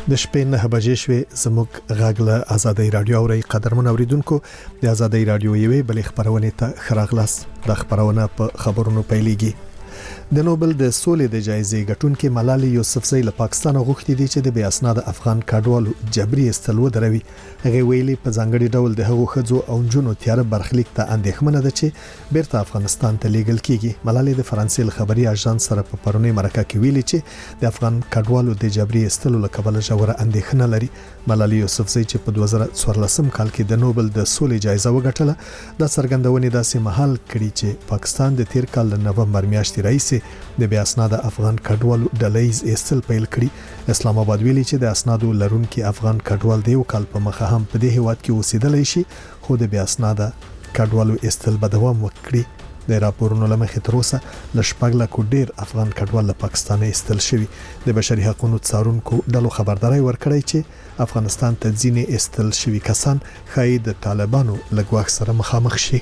د شپې 9 بجې شوې زموږ غږ له آزادۍ رادیو اوري قدرمن اوریدونکو د آزادۍ رادیو یوې بلې خبرونه ته خراغلاس د خبرونه په خبرونو پیلېږي. د نوبل د سولې د جایزې ګټونکې ملالۍ یوسفزۍ له پاکستان غوښتي دي چې د بې اسناد افغان کډوالو جبري استلو دروي. هغه ویلي په ځانګړي ډول د هغو خځو او جنونو تیار برخلیک ته اندېښمنه ده چې بیرته افغانستان ته لیږل کیږي. ملالۍ د فرانسې خبري اژانس سره په پرونی مرکه کې ویلي چې د افغان کډوالو د جبري استلو له کبله ژوره اندېښنه لري. ملالۍ یوسفزۍ چې په 2014 کال کې د نوبل د سولې جایزه وګټله د څرګندونې داسې محل کړي چې پاکستان د تیر کال د نومبر میاشتې راځي د بیا اسناد افغان کډوالو ډلېز استل پیل کړي. اسلام آباد ویلي چې د اسنادو لرونکي افغان کډوال دیو کال په مخه هم په دې هیواد کې اوسېدلای شي خو د بیا اسناد کډوالو استل به دوام وکړي. د راپورونو لمخې تر اوسه ل شپږ لکه ډیر افغان کډوال له پاکستان استل شوي. د بشري حقوقو څارونکو ډلو خبرداري ورکړی چې افغانستان ته ځینې استل شوي کسان خای د طالبانو لګواخ سره مخامخ شي.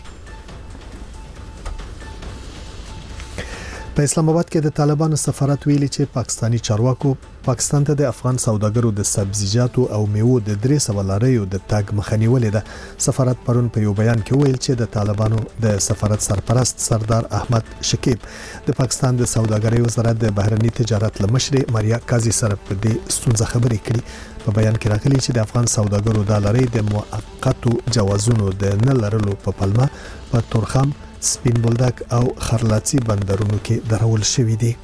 په اسلام آباد کې د طالبانو سفارت ویلي چې پاکستانی چارواکو پاکستان ته د افغان سوداګرو د سبزیجاتو او میوو د 300 لاریو د تاګ مخنیولې ده. سفارت پرون په یو بیان کې ویل چې د طالبانو د سفارت سرپرست سردار احمد شکیب د پاکستان د سوداګرۍ وزارت د بهرنی تجارت لمشر ماریا قاضي سره په دې ستونزه خبرې کړي. په بیان کې راغلي چې د افغان سوداګرو د لارۍ د موقتو جوازونو د نه لرلو په پلمه په تورخم سپین بولدک او خرلاچی بندرونو کې درول شوې دي.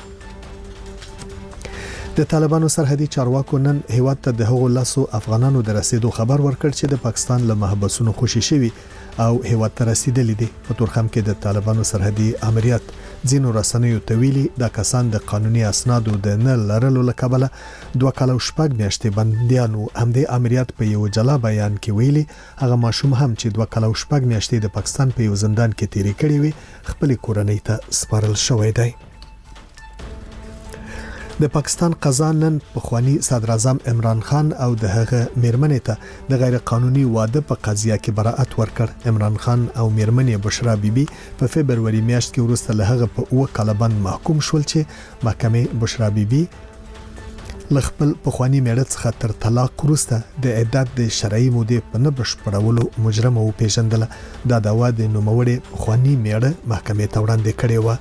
د طالبانو سرحدي چارواکو نن هیواد ته د هغو لاسو افغانانو د رسیدو خبر ورکړ چې د پاکستان له محبسونو خوشي شوي او هیواد ته رسیدلي دي. په تورخم کې د طالبانو سرحدي امریت ځینو رسنیو ته ویلي دا کسان د قانوني اسنادو د نه لرلو له کبله 2 کال او 6 میاشتې بنديانو. همدې امریت په یو جلا بیان کې ویلي هغه ماشوم هم چې 2 کال او 6 میاشتې د پاکستان په یو زندان کې تیرې کړې وي خپل کورنۍ ته سپارل شوی دی. د پاکستان قضا نن پخوانی صدر اعظم عمران خان او د هغه میرمنې ته د غیر قانوني واده په قضیه کې براءت ورکړ. عمران خان او میرمنې بشرا بیبي په فبرवरी میاشت کې وروسته له هغه په 2 کال باندې محکوم شول چې محکمې بشرا بیبي لخپل پخوانی میړه څخه تر طلاق وروسته د عدت د شرعي مودې په نه بشپړولو مجرم او پیژندله. دا دعوا د نوموړي پخوانی میړه محکمې ته وړاندې کړې و.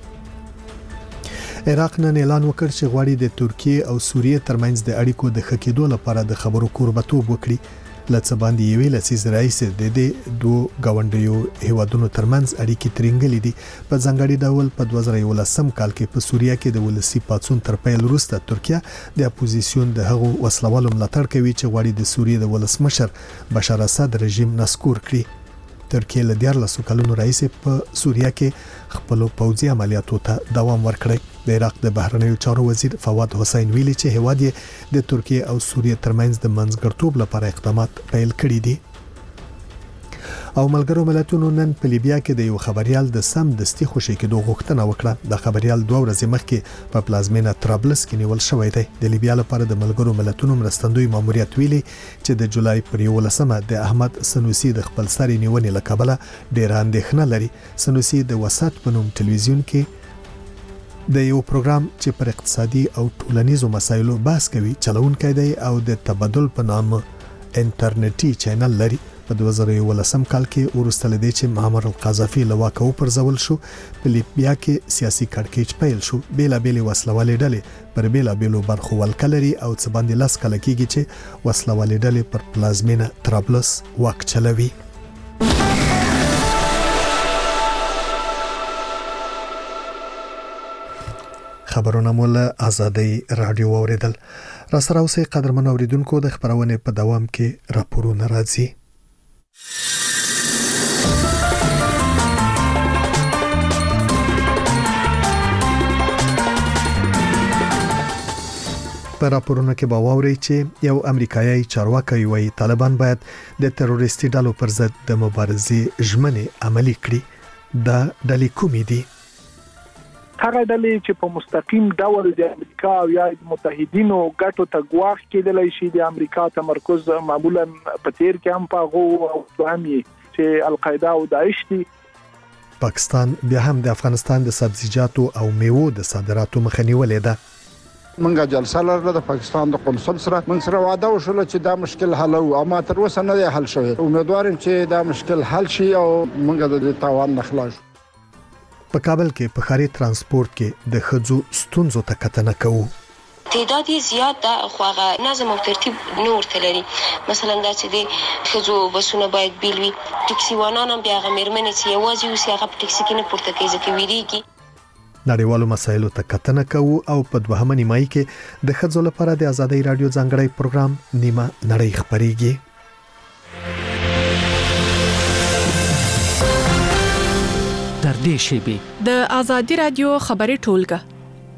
عراق نن اعلان وکړ چې غواړي د ترکیه او سوریه ترمنځ د اړیکو د ښه کېدو لپاره د خبرو کوربتوب وکړي. لڅ باندې یوې لسیز رئیس د دې دوه غونډیو هیوادونو ترمنځ اړیکې ترنګلې دي. په ځانګړي ډول په 2011 کال کې په سوریه کې د ولسی پاتسون تر پیل وروسته ترکیه د اپوزیسیون د هغو وسلوالو ملاتړ کوي چې غواړي د سوریه د ولسمشر بشار اسد رژیم نسکور کړي. ترکیه له 14 کلونو رئیس په سوریه کې خپل پوځي عملیاتو ته دوام ورکړي. د عراق د بهرنیو چارو وزیر فواد حسین ویلي چې هیواد یې د ترکیه او سوریه ترمنځ د منځګړتوب لپاره اقدامات پیل کړي دي. او ملګرو ملتونو نن په لیبیا کې د یو خبريال د سم دستي خوشي کېدو غوښتنه وکړه. د خبريال 2 ورځې مخکې په پلازمینه طرابلس کې نیول شوی دی. د لیبیا لپاره د ملګرو ملتونو مرستندوی ماموریت ویلي چې د جولای پر 11مه د احمد سنوسی د خپل ساري نیونې لکبله ډېر اندېښنه لري. سنوسی د وسات په نوم ټلویزیون کې د یو پروګرام چې پر اقتصادي او ټولنیزو مسایلو بحث کوي چلونکی دی او د تبادل په نام انټرنیټي چینل لري. په 2011 کال کې ورسته لدی چې معمر القذافي له واکه پرځول شو په لیبیا کې سیاسي کړکېچ پیل شو. بیلابېلې وسلوالې ډلې پر بیلابېلو برخو ولکلري او څه باندې لاس کله کېږي چې وسلوالې ډلې پر پلازمینه طرابلس واک چلوي. خبرونه مول آزادۍ رادیو اوریدل. را سره اوسې قدرمن اوریدونکو د خبرونه په دوام کې راپورونه راځي. په راپورونه کې باوري چې یو امریکایي چارواکي وایي طالبان باید د تروریستي ډلو پر ضد د مبارزې ژمنې عملي کړي. دا ډلې کومې دي؟ هغه ډلې چې په مستقیم ډول د امریکا او یا متحدینو ګټو ته ګواښ کېدلای شي. د امریکا تمرکز معمولا په تیر کې هم پاغو او فهمي چې القاعده او داعش دي. پاکستان بیا هم د افغانستان د سبزیجاتو او میوو د صادراتو مخه نیولې ده. منګه جلسه لرله د پاکستان د قونسل سره موږ سره وعده وشوله چې دا مشکل حل او اما تر اوسه نه دی حل شوی. امیدوارم چې دا مشکل حل شي او موږ د تاوان نه خلاص. په کابل کې په ښاري ترانسپورت کې د ښځو ستونزو ته کتنه کوو. تعداد زیات ده خو هغه نظم او ترتیب نور تلري. مثلا دا چې د ښځو بسونه باید بیل وي، ټکسي وانان هم بیا هغه مېرمنې چې یوازې اوسي هغه په ټکسي کې نه پورته کوي ځکه ویریږي. نړیوالو مسایلو ته کتنه کوو او په دوهمه نیمایي کې د ښځو لپاره د آزادۍ رادیو ځانګړی پروګرام نیمه نړۍ خپرېږي. در دې شیبې د آزادۍ رادیو خبري ټولګه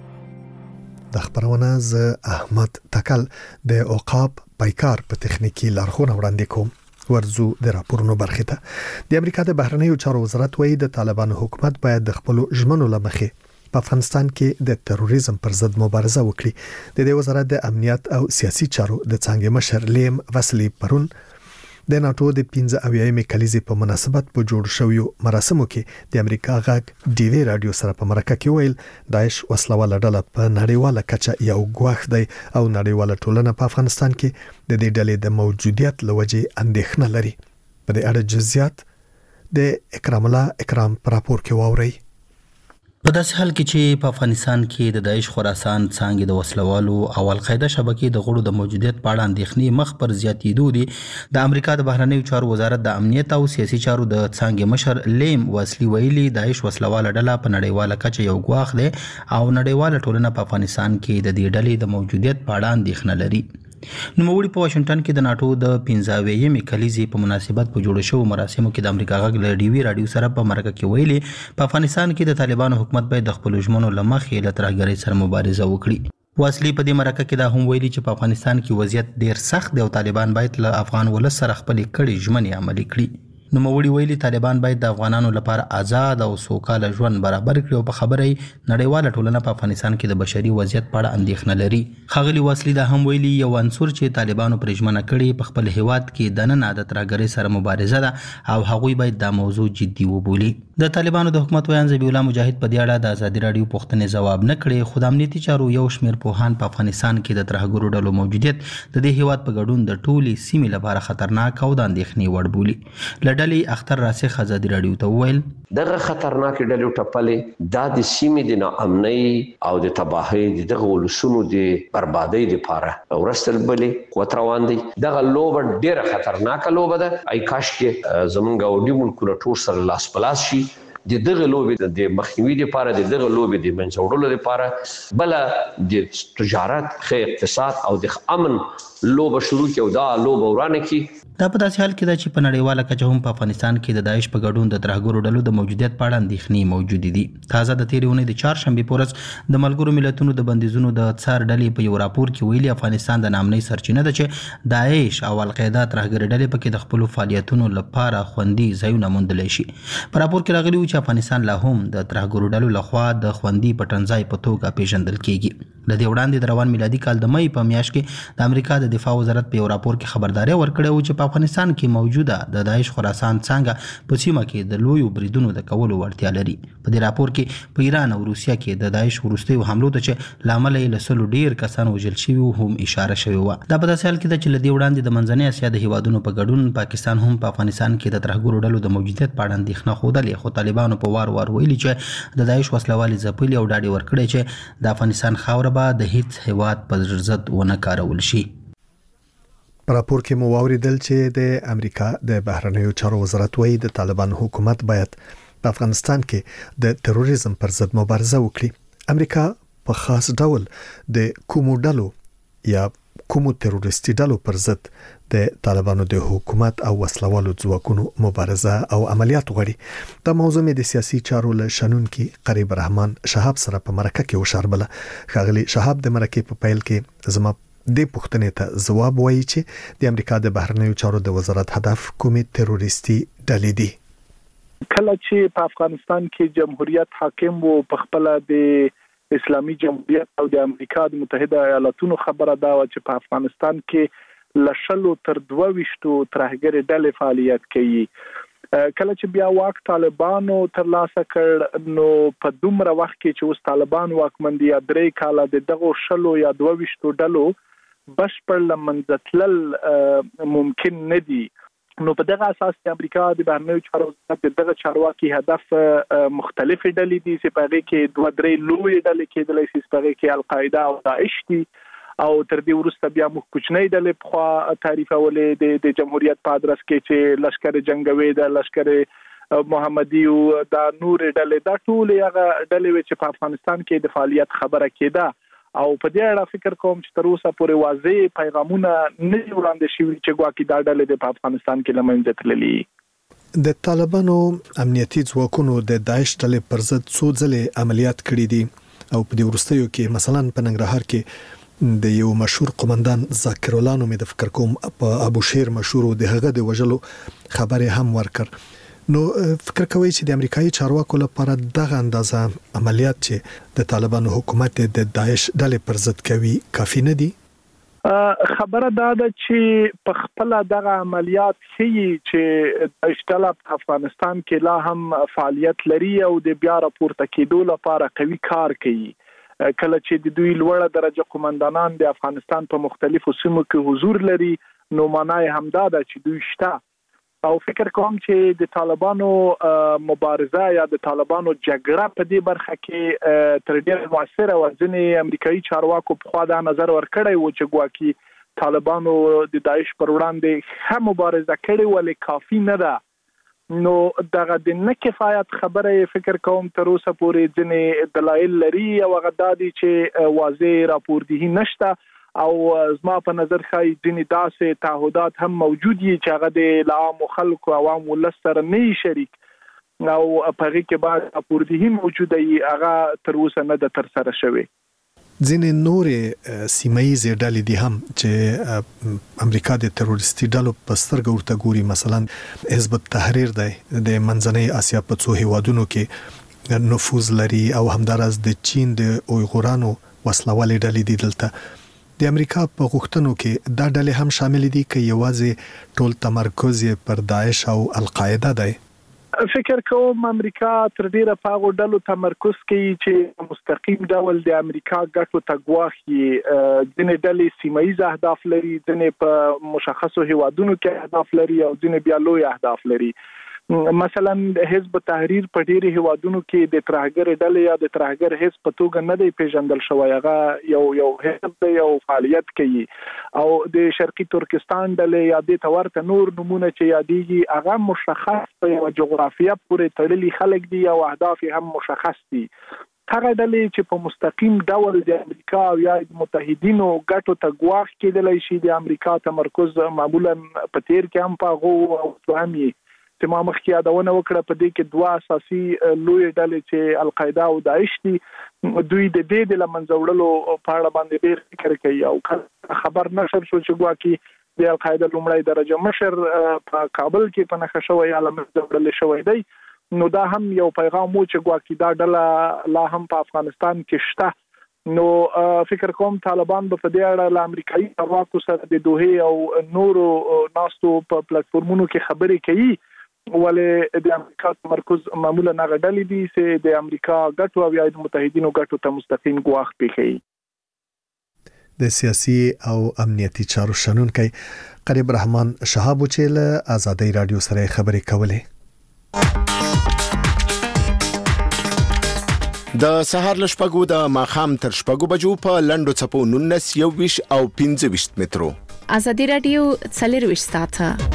د خبرونه ز احمد تکل د اوقاب پایکار په تخنیکی لارښوونه وړاندې کوم. ورزو د راپورونو برخه ته د امریکا د بهرنیو چارو وزارت وایي د طالبانو حکومت باید د خپل ژمنو لمخې په افغانستان کې د تروریزم پر ضد مبارزه وکړي. د دې وزارت د امنیت او سیاسي چارو د څنګه مشر لیم وسلی پرون د ناتو د 15 کلیزې په مناسبت په جوړ شویو مراسمو کې د امریکا غږ ډي وی رادیو سره په مرکه کې ویل داعش وسلواله ډله په نړیواله کچه یو ګواښ دی او نړیواله ټولنه په افغانستان کې د دې ډلې د موجودیت لوجه اندېښنه لري. په دې اړه جزئیات د اکرام الله اکرام پر راپور کې واوري. په داسې حال کې چې په افغانستان کې د داعش خراسان څنګه د وسلوالو او القاعده شبکې د غړو د موجودیت په اړه اندېښنې مخ پر زیاتېدو دي. د امریکا د بهرنیو چارو وزارت د امنیت او سیاسي چارو د څنګه مشر لیم وسلی ویلي داعش وسلواله ډله په نړیواله کچه یو ګواښ دی او نړیواله ټولنه په افغانستان کې د دې ډلې د موجودیت په اړه اندېښنه لري. نوموړي په واشنگټن کې د ناتو د 15 کلیزې په مناسبت په جوړ شوو مراسمو کې د امریکا غږ له ډي وی رادیو سره په مرکه کې ویلي په افغانستان کې د طالبانو حکومت باید د خپل ژمنو لمخې له ترهګرۍ سره مبارزه وکړي. واسلی په دې مرکه کې دا هم ویلي چې په افغانستان کې وضعیت ډیر سخت دی او طالبان باید له افغان ولس سره خپل کړي ژمنې عملي کړي. نوموړي ویلي طالبان باید د افغانانو لپاره آزاد او سوکاله ژوند برابر کړي او په خبره نړیواله ټولنه په افغانستان کې د بشري وضعیت په اړه اندېښنه لري. ښاغلي واسلی دا هم ویلي یو عنصر چې طالبانو پرې ژمنه کړې په خپل هیواد کې د نن عادت راګرې سره مبارزه ده او هغوی باید دا موضوع جدي وبولي. د طالبانو د حکومت ویان ذبیح الله مجاهد په دې اړه د آزادۍ رادیو پوښتنې ځواب نه کړي. خو د امنیتي چارو یو شمېر پوهان په افغانستان کې د ترهګرو ډلو موجودیت د دې هیواد په ګډون د ټولې سیمې لپاره خطرناک او د اندېښنې وړ بولي. له ډلې اختر راسخ آزادۍ رادیو ته وویل دغه خطرناک ډلې ټپلې دا د سیمې د ناامنۍ او د تباهۍ دغه ولسونو د بربادۍ لپاره ورستل بلې قوت روان دي. دغه لوبه ډیره خطرناکه لوبه ده. ای کاش کې زمونږ او د ملکونو ټول سره لاس پلاس شي د دغه لوبې د مخنیوي لپاره د دغه لوبې د منځوړلو لپاره بل د تجارت خیر اقتصاد او د امن لوبه شروع کی او دا لوبه ورانه کی. دا په داسې حال کې ده چې په نړیواله کچه هم په افغانستان کې د داعش په ګډون د ترهګرو ډلو د موجودیت په اړه اندېښنې موجودې دي. تازه د تېرې اونۍ د چهارشنبې په ورځ د ملګرو ملتونو د بندیزونو د څار ډلې په یو راپور کې ویلي افغانستان د ناامنۍ سرچینه ده چې داعش او القاعده ترهګرې ډلې پکې د خپلو فعالیتونو لپاره خوندي ځایونه موندلی شي. په راپور کې راغلي وو چې افغانستان لا هم د ترهګرو ډلو لخوا د خوندي پټنځای په توګه پیژندل کیږي. له دې وړاندې د روان میلادي کال د مې په میاشت کې د امریکا د دفاع وزارت په یو راپور کې خبرداري ورکړې و چې په افغانستان کې موجوده د داعش خراسان څنګه په سیمه کې د لویو بریدونو د کولو وړتیا لري. په دې راپور کې په ایران او روسیا کې د داعش وروستیو حملو ته چې لامل یې له سلو ډیر کسان وژل شوي هم اشاره شوې وه. دا په داسې حال کې ده چې له دې وړاندې د منځنۍ اسیا د هیوادونو په ګډون پاکستان هم په افغانستان کې د ترهګرو ډلو د موجودیت په اړه اندېښنه ښودلې. خو طالبانو په وار وار ویلي چې د داعش وسلوالې ځپلي او ډاډ ورکړی چې د افغانستان خاوره به د هیڅ هیواد په ضد ونه کارول شي. په راپور کې مو واوریدل چې د امریکا د بهرنیو چارو وزارت وایي د طالبان حکومت باید په افغانستان کې د تروریزم پر ضد مبارزه وکړي. امریکا په خاص ډول د کومو ډلو یا کومو تروریستي ډلو پر ضد د طالبانو د حکومت او وسلوالو ځواکونو مبارزه او عملیات غواړي. دا موضوع د سیاسي چارو له شنونکي قریب رحمان شهاب سره په مرکه کې وشاربله. ښاغلي شهاب د مرکه په پیل کې زما د پوښتنې ته ځواب وایي چې د امریکا د بهرنیو چارو د وزارت هدف کومې تروریستي ډلې دي. کله چې په افغانستان کې جمهوریت حاکم وو په خپل د اسلامي جمهوریت او د امریکا د متحده ایالاتونو خبره دا و چې په افغانستان کې لشلو تر 22 ترهګرې ډلې فعالیت کوي کله چې بیا واک طالبانو ترلاسه کړ نو په دومره وخت کې چې اوس طالبان واکمن دي 3 کاله د دغه شلو یا 22 ډلو بشپړ لمنځتلل ممکن نه دي. نو په دغه اساس د امریکا د بهرنیو چارو وزارت دغه چارواکي هدف مختلف ډلې دي چې په هغه کې 2-3 لوی ډلې کېدلې چې په هغه کې القاعده او داعش دي او تر دې وروسته بیا موږ کوچنۍ ډلې په خوا تعریفولې د جمهوریت په ادرس کې چې لشکر جنگوي د لشکر محمدي او د نور ډلې دا ټول هغه ډلې چې په افغانستان کې د فعالیت خبره کېده او په دې اړه فکر کوم چې تر اوسه پورې واضح پیغامونه نه وړاندې شوي چې ګواکې دا ډلې په افغانستان کې لمنځه تللي. د طالبانو امنیتي ځواکونو د داعش ډلې پر ضد څو ځلې عملیات کړي دي او په دې وروستیو کې مثلا په ننګرهار کې د یو مشهور قومندان ذاکر الله نومې د فکر کوم په ابو شیر مشهور د هغه د وجلو خبره هم ورکړ. نو فکر کوي چې د امریکایي چارواکو لپاره دغه اندازه عملیات چې د طالبانو حکومت د داعش ډلې پر ضد کوي کافي نه دي؟ خبره دا ده چې په خپل دغه عملیات ښیي چې داعش ډله په افغانستان کې لا هم فعالیت لري او د بیا راپورته کېدو لپاره قوي کار کوي. کله چې د دوی لوړه درجه قومندانان د افغانستان په مختلفو سیمو کې حضور لري نو معنی همدا ده چې دوی شته او فکر کوم چې د طالبانو مبارزه یا د طالبانو جګړه په دې برخه کې تر ډېره موثره و. ځینې امریکایي چارواکو په خوا دا نظر ورکړی و چې ګواکې طالبانو د داعش پر وړاندې ښه مبارزه کړې ولې کافي نه ده. نو دغه د نه کفایت خبره فکر کوم تر اوسه پورې ځینې دلایل لري او هغه دا دي چې واضح راپوردهي نشته او زما په نظر خای ځینې داسې تعهدات هم موجود دي چې هغه د عام خلکو عوام ولس سره نه شریک او په هغه کې بعد راپوردهي موجوده ای هغه تر اوسه نه د تر سره شوی. ځینې نورې سیمایي ډلې دي هم چې امریکا د تروریستي ډلو په سترګه ورته ګوري، مثلا حزب التحریر دی د منځنۍ اسیا په څو هیوادونو کې نفوذ لري او همدارس د چین د اویغورانو وسلوالې ډلې دي. دلته د امریکا په غوښتنو کې دا ډلې هم شامل دي چې یوازې ټول تمرکز پر داعش او القاعده دی. فکر کوم امریکا تر ډیره په هغو ډلو تمرکز کوي چې مستقیم ډول د امریکا ګټو ته ګواښي. ځینې ډلې سیمایي اهداف لري، ځینې په مشخصو هیوادونو کې اهداف لري او ځینې بیا لوی اهداف لري. مثلا حزب تحریر په ډیرو هیوادونو کې د ترهګر ډلې یا د ترهګر حزب په توګه نه دی پیژندل شوی. هغه یو حزب دی او فعالیت کوي او د شرقي ترکستان ډلې یا د تورته نور نمونه چې یادېږي هغه مشخص په یو جغرافیه پورې تړلي خلک دي او اهداف هم مشخص دي. هغه ډلې چې په مستقیم ډول د امریکا او یا متحدینو ګټو ته ګواښ کېدلی شي د امریکا تمرکز معمولا په تیر کې هم په هغو او هم چې ما مخکې یادونه وکړه په دې کې 2 اساسي لوی ډلې چې القاعده او داعش دي. دوی د دې د لمنځه وړلو په اړه باندې ډېر فکر کوي او خبر نشر شو چې ګواکې د القاعده لومړی درجه مشر په کابل کې په نښه شوی یا لمنځه وړل شوی دی. نو دا هم یو پیغام و چې ګواکې دا ډله لا هم په افغانستان کې شته. نو فکر کوم طالبان په دې اړه له امریکایي چارواکو سره د دوحې او نورو ناستو په پلیټفورمونو کې خبرې کوي ولې د امریکا تمرکز معمولا هغه ډلې دي چې د امریکا ګټو او یا د متحدینو ګټو ته مستقیم ګواښ پیښوي. د سیاسي او امنیتي چارو شنونکي قریب رحمان شهاب چې له آزادۍ رادیو سره خبرې کولې. د سهار لشپګو د ماخام تر شپګو بجو په لندو چپو 19 21 او 25 مترو. آزادۍ رادیو 24 ساعته.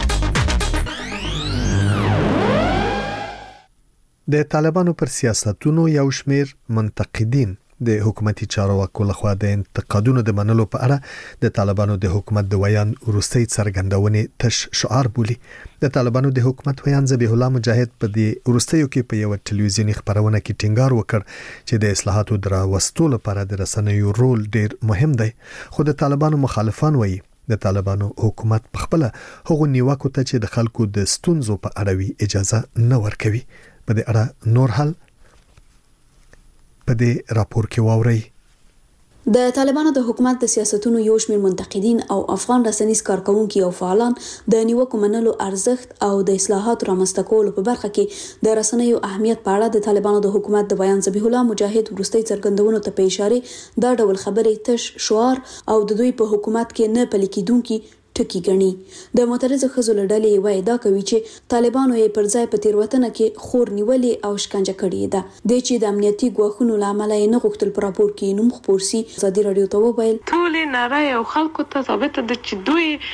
د طالبانو پر سیاستونو یو شمیر منتقدین د حکومتي چارواکو لخوا د انتقادونو د منلو په اړه د طالبانو د حکومت د ویان وروستۍ څرګندونې تش شعار بولي. د طالبانو د حکومت ویان ذبیح الله مجاهد په دې وروستیو کې په یو ټلویزیونی خبرونه کې ټینګار وکړ چې د اصلاحاتو دراوستلو لپاره د رسنیو رول ډیر مهم دی. خو د طالبانو مخالفان وایي د طالبانو حکومت په خپل هغو نیوکو ته چې د خلکو د ستونزو په اړه اجازه نه ورکوي. په دې اړه نور حل په دې راپور کې واوري. د طالبانو د حکومت د سیاستونو یو شمېر منتقدین او افغان رسنیز کارکونکي او فعالان د نیوکو منلو ارزښت او د اصلاحاتو رامنځته کولو په برخه کې د رسنیو اهمیت په اړه د طالبانو د حکومت د بیان ذبیح الله مجاهد وروستي څرګندونو ته په اشاره دا ډول خبرې تش شعار او د دوی په حکومت کې نه پلي کیدونکي ټکی ګڼي. د معترضو ښځو له ډلې یوه ادعا کوي چې طالبانو یې پر ځای په تېروتنه کې خور نیولې او شکنجه کړې ده. د چې د امنیتي ګواښونو له امله یې نه غوښتل په راپور کې نوم خپور سي. ازادي راډیو ته وویل ټولې نړۍ او خلکو ته ثابته ده چې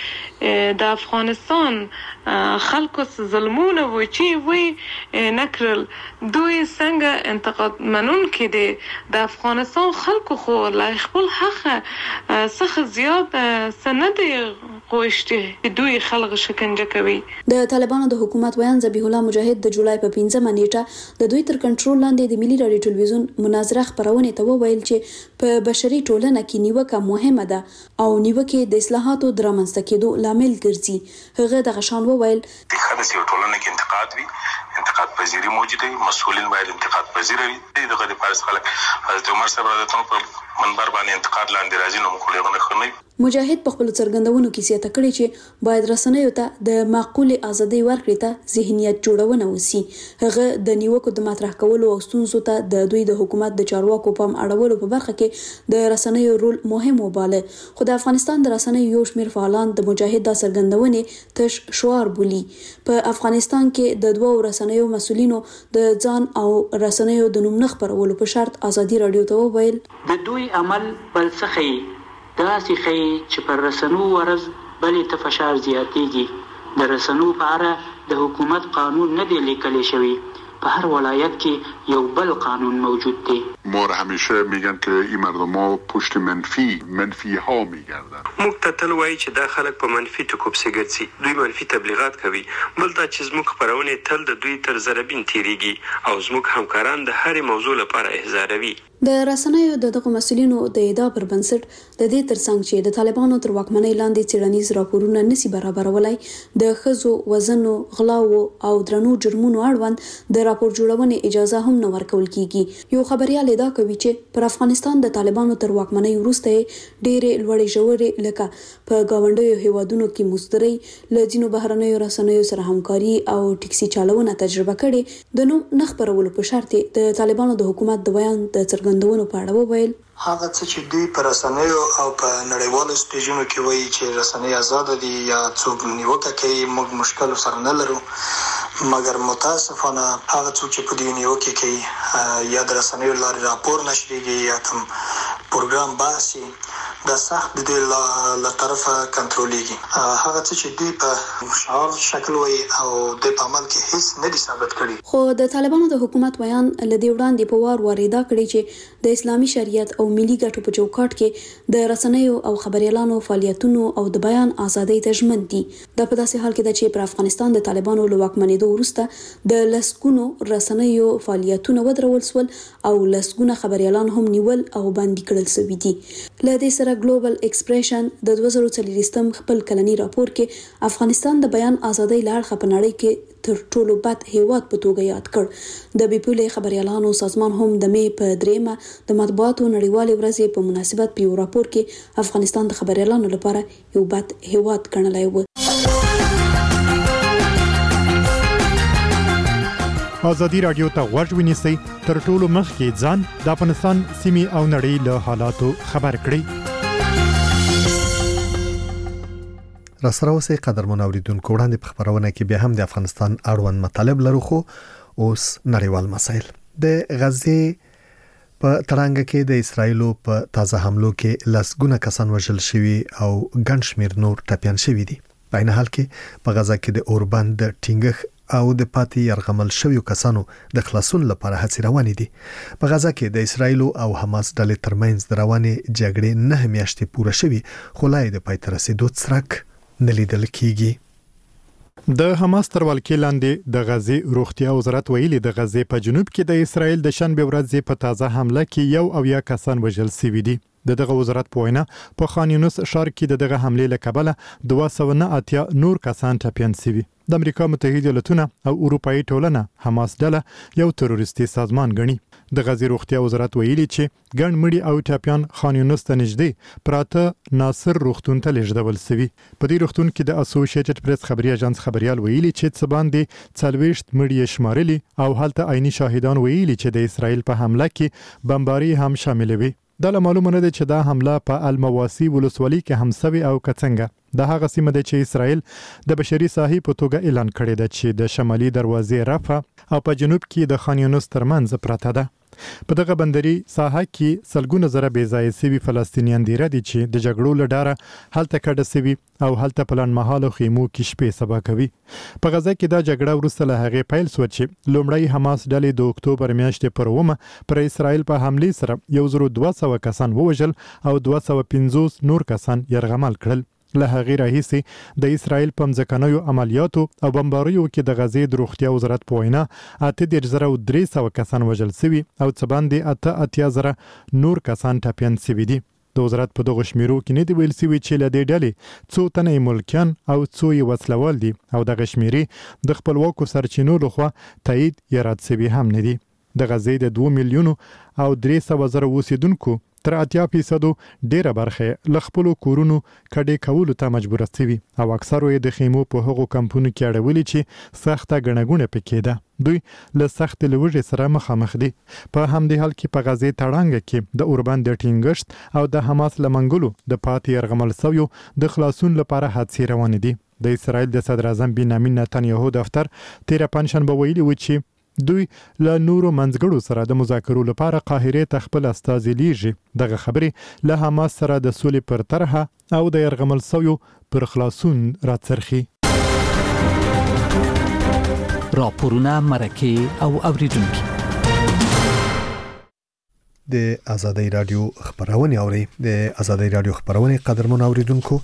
دوی د افغانستان خلکو ظلمونه و چې وی نکرل. دوی څنګه انتقاد منونکي دي د افغانستان خلکو خو لا خپل حق څخه زیات سند غوښتي دوی خلک شکنجه کوي. د طالبانو د حکومت بیان ذبیح الله مجاهد د جولای په 15 نیټه د دوی تر کنټرول لاندې د ملي رادیو ټلویزیون مناظره خبرونه ته وویل چې په بشري ټولنه کې نیوکه مهمه ده او نیوکه د اصلاحاتو د رامنځته کېدو لامل ګرځي. هغه د غشان وویل د خدای ټولنه کې انتقاد وي، انتقاد پذیری موجود وي، مسؤلین باید انتقاد پذیر وي. دغه د پارس خلک حضرت عمر صاحب رضی الله عنه په منبر باندې انتقاد لاندې راځي نو موږ له خنوي. مجاهد په خپل څرګندونو کې زیاته کړې چې باید رسنیو ته د معقول ازادي ورکړې ته ذهنیت جوړونه وسی. هغه د نیوکو د مطرح کولو او ستونزو ته د دوی د حکومت د چارواکو پام اړولو په برخه کې د رسنیو رول مهم وباله. خو د افغانستان د رسنیو یو شمېر فعالان د مجاهد د څرګندونې تش شعار بولي. په افغانستان کې د دوه رسنیو مسؤلینو د ځان او رسنیو د نوم نه خپرولو په شرط ازادي راډیو ته وویل د دوی عمل بل څه داسې ښیي چې پر رسنو ورځ بلې ته فشار زیاتېږي. د رسنو په اړه د حکومت قانون نه دی لیکلی شوی. په هر ولایت کې یو بل قانون موجود دی. ما همیشه میگن که این مردم ها پشت منفی ها میگردن. موږ ته تل وایي چې دا خلک په منفي ټکو پسې ګرځي. دوی منفي تبلیغات کوي. بل دا چې زموږ خپرونې تل د دوی تر ضربین تیریږي او زموږ همکاران د هرې موضوع لپاره احضاروي. د رسنیو دغه مسؤلینو د ادعا پر بنسټ د دې ترڅنګ چې د طالبانو تر واکمنۍ لاندې څېړنیز راپورونه نسی برابرولای د ښځو وزنو غلاو او درنو جرمونو اړوند د راپور جوړونې اجازه هم نه ورکول کیږي. یو خبريال ادعا کوي چې پر افغانستان د طالبانو تر واکمنۍ وروسته ډېرې لوړې ژورې لکه په گاونډیو هیوادونو کې مزدوري لځینو بهرنیو رسنیو سره همکاري او ټیکسي چالوونه تجربه کړي. د نوم نه خپرولو په شرط د طالبانو د حکومت د بیان د څرګندونو په اړه وویل هغه څه چې دوی پر رسنیو او په نړیوالو سټیجونو کې وایي چې رسنۍ آزاد دي یا څوک نیوکه کوي موږ مشکل سره نه لرو، مګر متاسفانه هغه څوک چې په دې نیوکه کوي یا د رسنیو لارې راپور نشریږي یا کوم پروګرام باسي د سخت د دې له طرفه کنټرولېږي. هغه څه چې دوی په شعار شکل وایي او د په عمل کې هیڅ نه دي ثابت کړي. خو د طالبانو د حکومت بیان لدی وړاندې په وار ادعا کړې چې د اسلامي شریعت او ملي ګټو په چوکاټ کې د رسنیو او خبريالانو فعالیتونو او د بیان ازادۍ ته ژمن دي. دا په داسې حال کې ده چې پر افغانستان د طالبانو له واکمنېدو وروسته د لسګونو رسنیو فعالیتونه ودرول سول او لسګونه خبريالان هم نیول او باندې کړل شوي دي. له دې سره ګلوبل ایکسپریشن د 2023 خپل کلنی راپور کې افغانستان د بیان ازادۍ لړ خپنړۍ کې تر ټولو بد هیواد په توګه یاد کړ. د بیپولې خبريالانو سازمان هم د می په 3 د مطبوعاتو نړیوالې ورځې په مناسبت په یو راپور کې افغانستان د خبريالانو لپاره یو بد هیواد ګڼلی و. ازادي راډیو ته غوږ ونیسئ تر ټولو مخکې ځان د افغانستان سیمې او نړۍ له حالاتو خبر کړئ. راسره اوسئ قدرمن اوریدونکو، وړاندې په خبرونه کې بیا هم د افغانستان اړوند مطالب لرو، خو اوس نړیوال مسایل. د غزې په ترانګه کې د اسرایلو په تازه حملو کې لسګونه کسان وژل شوي او ګڼ شمېر نور ټپیان شوي دي. په عین حال کې په غزه کې د اوربند د ټینګښ او د پاتې يرغمل شویو کسانو د خلاصون لپاره هڅې روانې دي. په غزه کې د اسرایلو او حماس ډلې ترمنځ د روانې جګړې 9 میاشتې پوره شوي، خو لا د پای ته رسیدو څرک نه لیدل کیږي. د حماس تر ولکې لاندې د غزې روغتیا وزارت ویلي د غزې په جنوب کې د اسرایل د شنبه ورځې په تازه حمله کې 1 کسان وژل شوي دي. دغه وزارت په وینا په خان یونس ښار کې دغه حمله له کبله 280 نور کسان ټپیان شوي. د امریکا متحده ایالاتونه او اروپאי ټولنه حماس ډله یو تروریستي سازمان ګڼي. د غزې روغتیا وزارت ویلي چې ګڼ مړي او ټاپیان خان یونس ته نږدې پراته ناصر روغتون ته لیږدول شوي. په دې روغتون کې د اسوسییټډ پریس خبري اژانس خبريال ویلي چې څه باندې 40 مړي شمارلي او هلته عیني شاهدان ویلي چې د اسرائیل په حمله کې بمباري هم شامل وي. دا معلومه نه ده چې دا حمله په المواسی ولسوالۍ کې هم سوي او کڅنګه د هغه سیمه ده چې اسرائیل د بشري ساحې په توګه اعلان کړی ده چې د شمالي دروازې رفح او په جنوب کې د خان یونس ترمنځ پراته ده. په دغه بندري ساحه کې سلګونه زره بې ځایه سوي فلسطینیان دي چې د جګړو له ډاره هلته کډه سوي او هلته په لنډمهالو خیمو کې شپې سبا کوي. په غزه کې دا جګړه وروسته له هغې پیل شوه چې لومړی حماس ډلې د اکتوبر میاشتې پر 9 پر اسرائیل په حملې سره 1200 کسان ووژل او 250 نور کسان یرغمل کړل. له هغې راهیسې د اسرائیل په مځکنیو عملیاتو او بمباریو کې د غزې د روغتیا وزارت په وینا 8300 کسان وژل شوي او څه باندې 88,000 نور کسان ټپیان شوي دي. د وزارت په دغه شمیرو کې نه دی ویل شوي چې له دې ډلې څو تنه ملکیان او څو یې وسلوال دي او دغه شمیرې د خپلواکو سرچینو لخوا تایید یا رد شوي هم نه دي. د غزې د 2 میلیونو او 300,000 اوسیدونکو تر 80% ډیره برخه ل خپل کورونو کډې کولو ته مجبور شوي او اکثره یې د خیمو په هغو کمپونو کې اړولي چې سخته غنغونه پکې ده. دوی له سخت لوږې سره مخامخ دي. په همدې حال کې په غزې تړانګه کې د اوربند د ټینګښت او د حماس لمنګلو د پاتې يرغمل سویو د خلاصون لپاره هڅې روانې دي. د اسرائیل د صدر اعظم بنیامین نتنیاهو دفتر 13 پنځشنبه ویلي و چې دوی له نورو منځګړو سره د مذاکرو لپاره قاهره ته خپل استازي لیږي. دغه خبرې له حماس سره د سولې پر طرحه او د يرغمل سویو پر خلاصون راڅرخي. راپورونه مرکه او اوریدونکو د آزادۍ رادیو خبرونه اوري. د آزادۍ رادیو خبرونه قدرمن اوریدونکو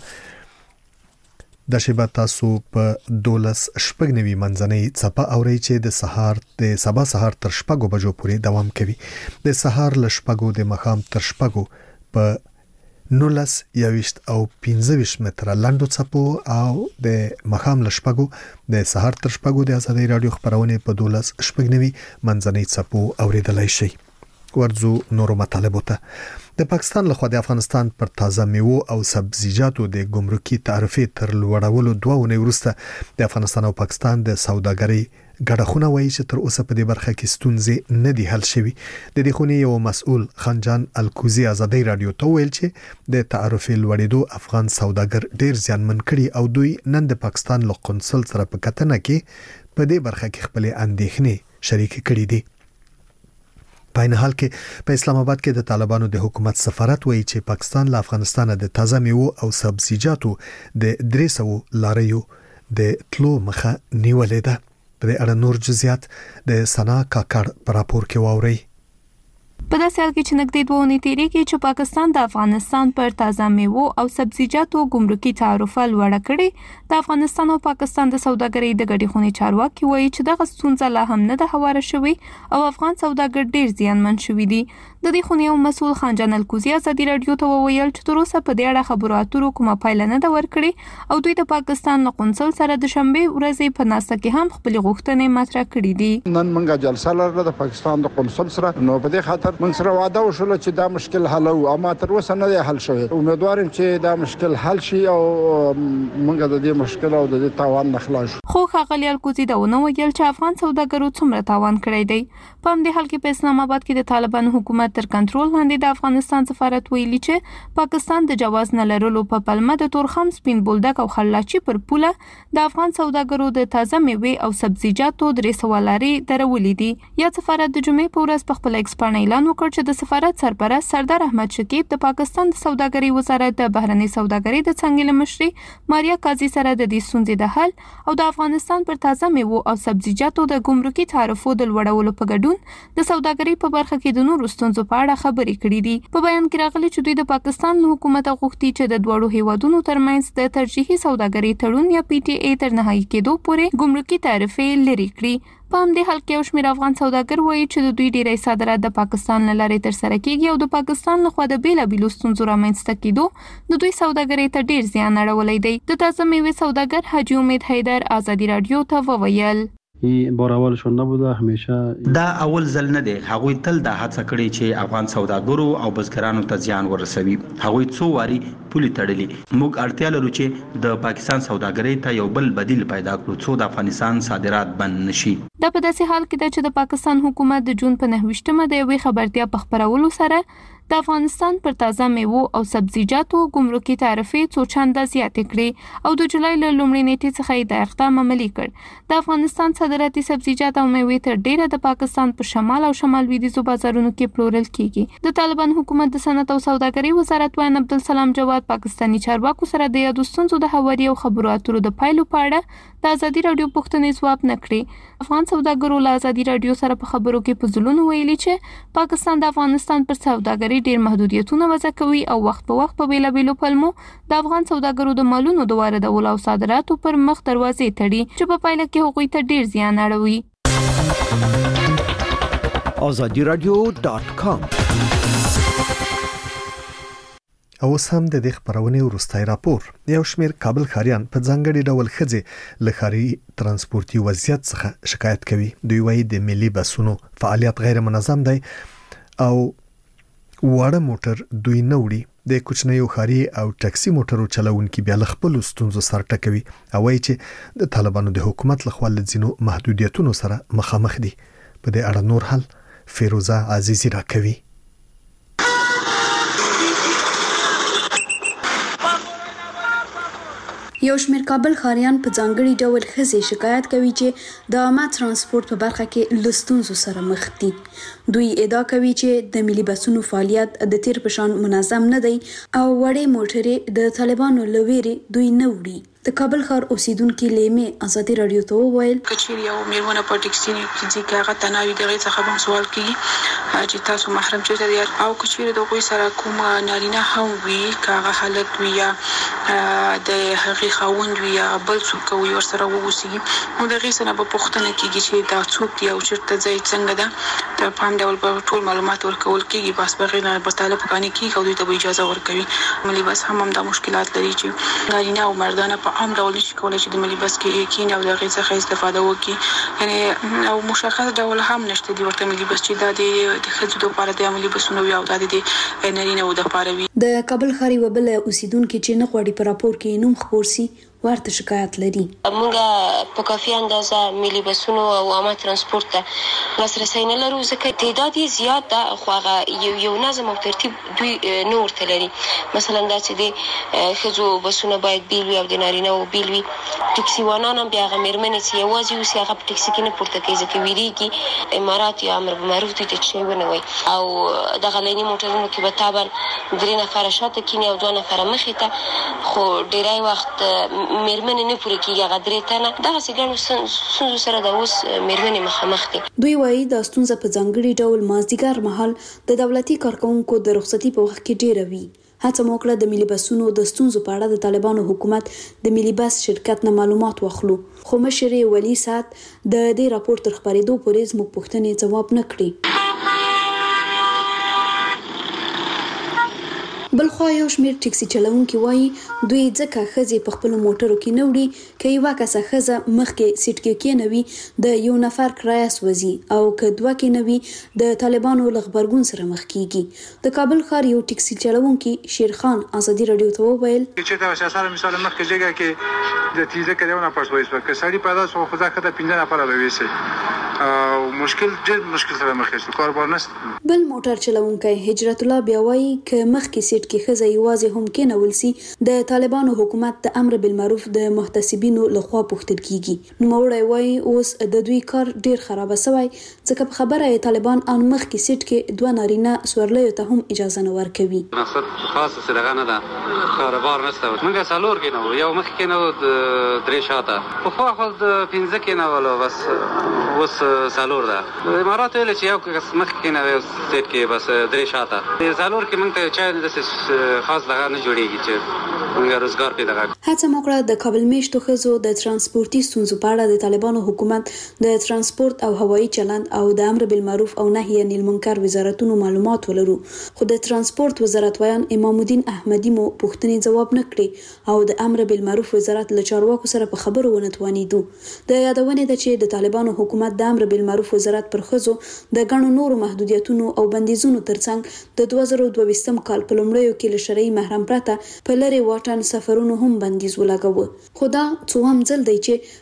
د شیبه تاسو په 12 شپږنوي منځنۍ صفه اوري چې د سبا سهار تر شپږو بجو پورې دوام کوي. د سهار ل شپږو د مخام تر شپږو په 19 یوشت او 15 متره لاندو صفو او د مخام ل شپږو د سهار تر شپږو د آزادۍ رادیو خبرونه په 12 شپږنوي منځنۍ صفو اوریدلای شي. ورځو نورو مطالبو ته د پاکستان لخوا د افغانستان پر تازه میوه او سبزیجاتو د ګمرکي تعرفې تر لوړولو 2 ونې وروسته د افغانستان او پاکستان د سوداګرۍ ګډه وایي چې تر اوسه په دې برخه کې ستونزې نه دي حل شوي. د دې خونې یو مسؤل خنجان الکوزي آزادۍ رادیو ته ویل چې د تعرفې لوړېدو افغان سوداګر ډیر زیانمن کړي او دوی نن د پاکستان له قونسل سره په کتنه کې په دې برخه کې خپل اندېښنې شریک کړي دي. په عین حال کې په اسلام آباد کې د طالبانو د حکومت سفارت وایي چې پاکستان له افغانستان د تازه میوه او سبزیجاتو د 300 لاریو د تلو مخه نیولې ده. په دې اړه نور جزئیات د سنا کاکړ په راپور کې واوري. په داسې حال کې چې نږدې 2 اونۍ تېرېږي چې پاکستان د افغانستان پر تازه میوه او سبزیجاتو ګمرکي تعرفه لوړه کړې. د افغانستان او پاکستان د سوداګرۍ د ګډې خونې چارواکي وایي چې دغه ستونزه لا هم نه ده هواره شوې او افغان سوداګر ډیر زیانمن شوي دي. د دې خونې یو مسؤل خنجان الکوزي آزادۍ رادیو ته وویل چې تر اوسه په دې اړه خبرو اترو کومه پایله نه ده ورکړې او دوی د پاکستان له قونسل سره د شنبې ورځې په ناسته کې هم خپل غوښتنې مطرح کړې دي. نن موږ جلسه لرله د پاکستان د قونسل سره، نو په دې خاطر موږ سره وعده وشول چې دا مشکل حل او اما تر اوسه نه دی حل شوی. امیدوارم چې دا مشکل حل شي او موږ د دې مشکل او د دې تاوان نه خلاص شو. خو ښاغلي الکوزي دا ونه ویل چې افغان سوداګرو څومره تاوان کړی دی. په همدې حال کې په اسلام آباد کې د طالبانو حکومت تر کنټرول لاندې د افغانستان سفارت ویلي چې پاکستان د جواز نه لرلو په پلمه د تورخم سپین بولدک او خلاچي پر پوله د افغان سوداګرو د تازه میوه او سبزیجاتو 300 لاري درولې دي. یا سفارت د جمعې په ورځ په خپل ایکس باندې اعلان وکړ چې د سفارت سرپرست سردار احمد شکیب د پاکستان د سوداګرۍ وزارت د بهرنۍ سوداګرۍ د څنګه له مشري ماریا قاضي سره د دې ستونزې د حل او د افغانستان پر تازه میوه او سبزیجاتو د ګمرکي تعرفو د لوړولو په ګډون د سوداګرۍ په برخه کې د نورو ستونزو په اړه خبرې کړې دي. په بیان کې راغلي چې دوی د پاکستان له حکومت غوښتي چې د دوړو هیوادونو ترمنځ د ترجیحي سوداګرۍ تړون یا پی ټی ای تر نهایی کېدو پورې ګمرکي تعرفې لرې کړي. په همدې حال کې یو شمېر افغان سوداګر وایي چې د دوی ډېری صادرات د پاکستان له لارې ترسره کېږي او د پاکستان لخوا د بېلابېلو ستونزو رامنځته کېدو د دوی سوداګرۍ ته ډېر زیان اړولی دی. د تازه میوې سوداګر حاجي امید حیدر آزادي رادیو ته وویل بارولشون نبوده همیشه دا اول ځل نه دی. هغوی تل دا هڅه کړې چې افغان سوداګرو او بزګرانو ته زیان ورسوي. هغوی څو واري پولي تړلي. موږ اړتیا لرو چې د پاکستان سوداګرۍ ته یو بل بدیل پیدا کړو څو د افغانستان صادرات بند نشي. دا په داسې حال کې ده چې د پاکستان حکومت د جون په 29مه د یوې خبرتیا په خبرولو سره د افغانستان پر تازه میوو او سبزیجاتو ګمرکي تعرفې څو چنده زیاتې کړې او د جولای له لومړۍ نیټې څخه یې د اقدام عملي کړ. د افغانستان صادراتي سبزیجات او میوې تر ډیره د پاکستان په شمال او شمال لویدیځو بازارونو کې پلورل کیږي. د طالبان حکومت د صنعت او سوداګرۍ وزارت وایي عبدالسلام جواد پاکستاني چارواکو سره د یادو ستونزو د هواري او خبرو اترو د پایلو په اړه د ازادي رادیو پوښتنې ځواب نه کړې. افغان سوداګرو له ازادي رادیو سره په خبرو کې په ځلونو ویلي چې پاکستان د افغانستان پر سوداګرۍ ډیر محدودیتونه وضع کوي او وخت په وخت په بیلابیلو پلمو د افغان سوداګرو د مالونو د واردولو او صادراتو پر مخ دروازې تړي چې په پایله کې هغوی ته ډیر زیان اړوي. azadiradio.com او هم د دې خبرونه ورستای راپور. یو شمیر کابل خاریان په ځانګړي ډول خځې له خاري ترانسپورتي وضعیت څخه شکایت کوي. دوی وایي د ملي بسونو فعالیت غیر منظم دی او وړه موټر دوی نه وړي. د کوچنیو خاري او ټاکسي موټرو چلوونکي بیا له خپل ستونزو سره ټکوي او وایي چې د طالبانو د حکومت لخوا له ځینو محدودیتونو سره مخامخ دي. په دې اړه نور حل فیروزه عزیزی راکوي. یو شمیر کابل خاریان په ځانګړي ډول خزي شکایت کوي چې د عامه ترانسپورت په برخه کې لستونزو سره مخ دي. دوی ادعا کوي چې د ملي بسونو فعالیت د تیر په شان منظم نه دی او وړې موټرې د طالبانو لويري دوی نه وړي. د کابل ښار اوسیدونکو لیمه ازادي رادیو ته وویل کچیر یو میرمنه په ټیکسي کې چې هغه تناوي دغه څخه هم سوال کوي چې تاسو محرم چیرته دی او کچیر د کوئی سره کوم نارینه هم وی کاغه حالت وی یا د هغه خوند وی یا بل څوک وی ورسره ووسی نو دغه سره په پوښتنه کیږي چې دا څوک دی او چیرته ځای څنګه ده ته پام ډول په ټول معلومات ورکول کیږي بس بغیر نه په طالب کانی کیږي او دوی ته اجازه ورکوي. ملي بس هم د مشکلات لري چې نارینه او مردانه په عام ډول نشي کولای چې د ملي بس کې کین او دغه څخه استفاده وکړي. یعنی او مشخص ډول هم نشته دی ورته ملي بس چې د خځو لپاره د ملي بسونو یو د نارینه او د لپاره وي. د کابل ښاري وبله اوسیدونکو چې نه غوړي په راپور کې نوم خبر سي ورته شکایت لري. موږ په کافي اندازه ملي بسونو او عامه ترانسپورت ته لاسرسي نه لرو ځکه تعداد زیات ده خو هغه یو نظم او ترتیب دوی نه ورته لري. مثلا دا چې د خځو بسونه باید بیل وي او د نارینه او بیل وي. ټیکسي وانان هم بیا هغه مېرمنې چې یوازې اوسي هغه په ټیکسي کې نه پورته کوي ځکه ویریږي امارات یا امر بالمعروف دوی ته شی ونه وي او دغه لینی موټرونو کې به تابن 3 نفر شاته کینی او 2 نفر مخې ته خو ډیری وخت مېرمنې نه پوره کیږي هغه درې تنه دغه څنګه ستونزو سره د اوس مېرمنې مخامخ دي. دوی وایي د ستونزه په ځانګړي ډول مازدیګر مهال د دولتي کارکونکو د رخصتي په وخت کې ډیره وي. هڅه موکړه د ملي بسونو د ستونزو په اړه د طالبانو حکومت د ملي بس شرکت نه معلومات واخلو خو مشر ولی سات د دې راپور تر خبرېدو پورې زموږ پوښتنې جواب نه کړی. بلخوا یو شمیر ټیکسي چلوونکي وایي دوی ځکه خزي په خپل موټرو کې نه وړي کې یو کسه خزه مخکې سیټ کې کېنوي د یو نفر کرایه سوځي او که دوه کې نوي د طالبانو لغبرګون سره مخ کیږي. د کابل ښار یو ټیکسي چلوونکي شیرخان ازادي رادیو ته وویل چې دا سره مثال مخکې ځای کې د تیزه کې یو نفر سوځي که سړی پیدا شو خو ځکه د 15 نفر به وسی او مشکل سره مخ شي کاروبار نست. بل موټر چلوونکی هجرت الله بیا وایي ک مخکې سیټ کې خزه یوازې هم کې نول سي د طالبانو حکومت د امر بالمعروف د محتسبینو لخوا پوښتل کیږي. نو موړی وایي اوس د دوی کار ډیر خراب شوی ځکه په خبره طالبان ان مخکې سیټ کې 2 نارینه سورلیو ته هم اجازه نه ورکوي. مقصد خاص سره نه ده کاروبار نشته موږ سالور کې نو یو مخ کې نو درې شاته په خو خپل د 15 کې نو ولو بس وس سالور ده امارات ویل چې یو کس مخ کې نو سیټ کې بس درې شاته سالور کې موږ ته چا د خاص لغه نه جوړیږي چې موږ روزګار پیدا کړو. هڅه وکړه د کابل میشتو ښځو د ترانسپورتي ستونزو په اړه د طالبانو حکومت د ترانسپورت او هوایي چلند او د امر بالمعروف او نهي عن المنکر وزارتونو معلومات ولرو، خو د ترانسپورت وزارت ویان امام الدین احمدی مو پوښتنې جواب نه کړې او د امر بالمعروف وزارت له چارواکو سره په خبرو ونه توانیدو. د یادونې ده چې د طالبانو حکومت د امر بالمعروف وزارت پر ښځو د ګڼو نورو محدودیتونو او بندیزونو ترڅنګ د 2022 کال په لومړیو کې له شرعي محرم پرته په لرې واټن سفرونو هم بندیز ولګاوه. خو دا څوهم ځل دی چې